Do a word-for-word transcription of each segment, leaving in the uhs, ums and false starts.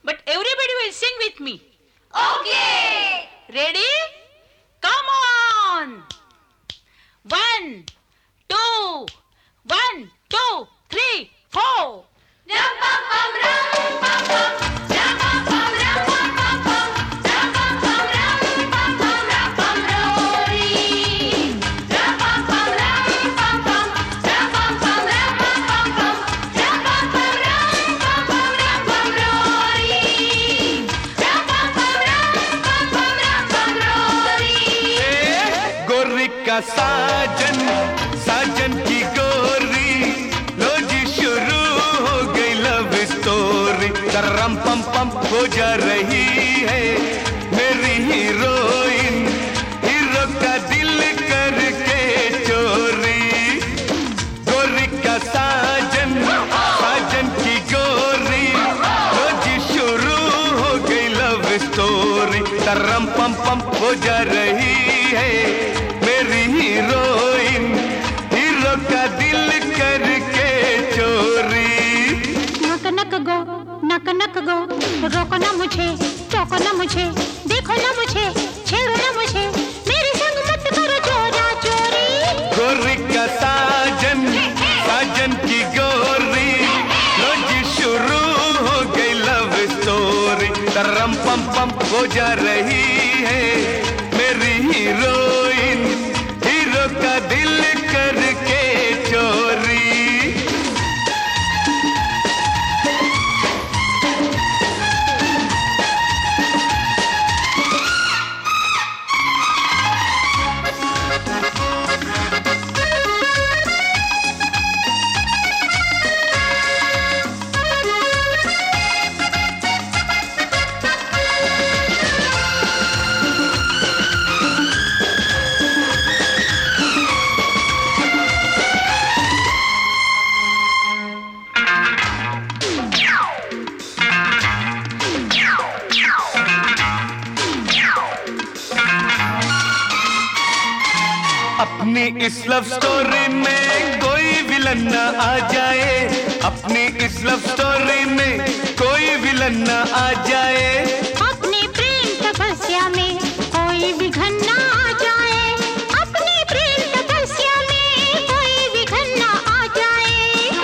but everybody will sing with me. Okay. Ready? Come on. One, two, one, two, three, four. Ram pam pam ram pam pam. Ram pam pam ram pam pam. Ram pam pam ram pam pam ram pam rori. Ram pam pam ram pam pam. Ram pam pam ram pam pam. Ram pam pam ram pam pam ram pam rori. Ram pam pam ram pam pam ram pam rori. गोरी का साजन साजन की गोरी लो जी शुरू हो गई love story करम पम पम हो जा रही है मेरी हीरोइन हीरो का दिल करके चोरी गोरी का साजन साजन की गोरी लो जी शुरू हो गई लव स्टोरी करम पम पम हो जा रही है मेरी हीरोइन हीरो का दिल करके चोरी नक नक गो नक नक गो रोको ना मुझे टोको ना मुझे देखो ना मुझे छेड़ो ना मुझे मेरे संग मत करो चोरा चोरी गोरी का साजन साजन की गोरी लो जी शुरू हो गई लव स्टोरी करम पम पम हो जा रही है मेरी हीरोइन हीरो का दिल करके चोरी अपनी इस लव स्टोरी में कोई विलन न आ जाए अपनी इस लव स्टोरी में कोई विलन न आ जाए अपने प्रेम तपस्या में कोई विघन ना आ जाए अपने प्रेम तपस्या में कोई विघन ना आ जाए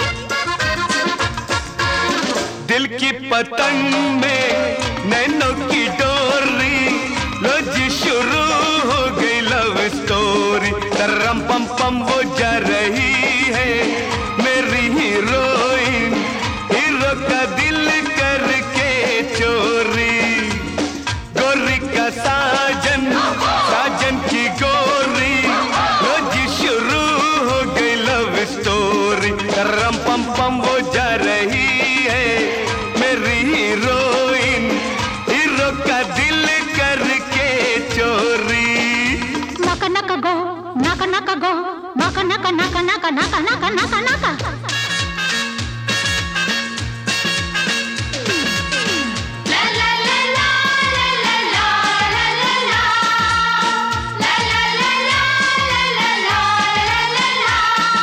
दिल की पतंग में नैनों की डोरी लो जी शुरू हो गई लव स्टोरी करम पम पम वो जा रही है मेरी हीरोइन हीरो का दिल करके चोरी गोरी का साजन साजन की गोरी लो जी शुरू हो गई लव स्टोरी करम पम पम वो जा रही है मेरी हीरोइन हीरो का दिल करके चोरी नक नक गो नक नक गो नक नक नक नक नक नक नक नक La la la la la la la la la la. La la la la la la la la la.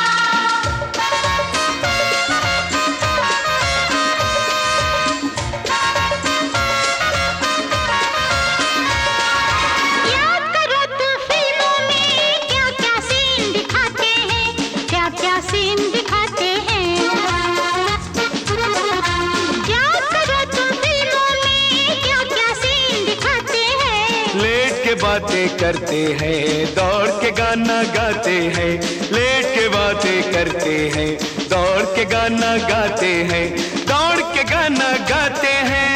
याद करो तो फिल्मों में क्या क्या सीन दिखाते हैं क्या क्या सीन दिखाते हैं याद करो तो फिल्मों में क्या क्या सीन दिखाते हैं लेट के बातें करते हैं दौड़ के गाना गाते हैं लेट के बातें करते हैं दौड़ के गाना गाते हैं दौड़ के गाना गाते हैं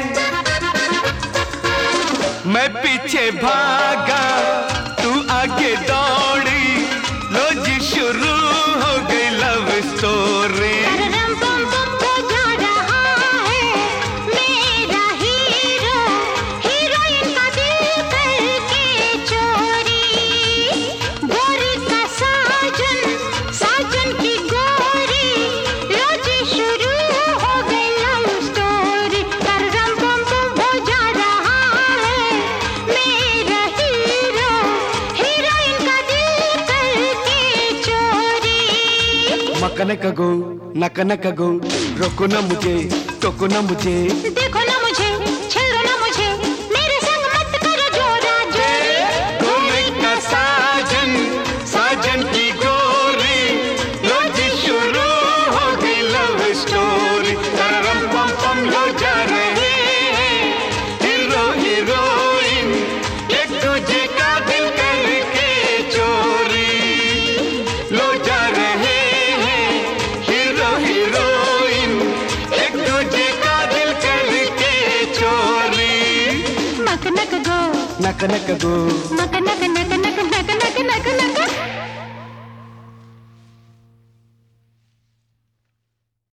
मैं पीछे भागा तू आगे दौड़ी लो जी शुरू हो गई लव स्टोरी रम पम पम हो जा रहा है मेरा हीरो हीरोइन का दिल करके चोरी गोरी का साजन साजन की गोरी रोजी शुरू हो गई लव स्टोरी रम पम पम हो जा रहा है मेरा हीरो हीरोइन का दिल करके चोरी मकन का गो नक नक गो रोको ना मुझे टोको ना मुझे देखो ना मुझे नक नक गो नक नक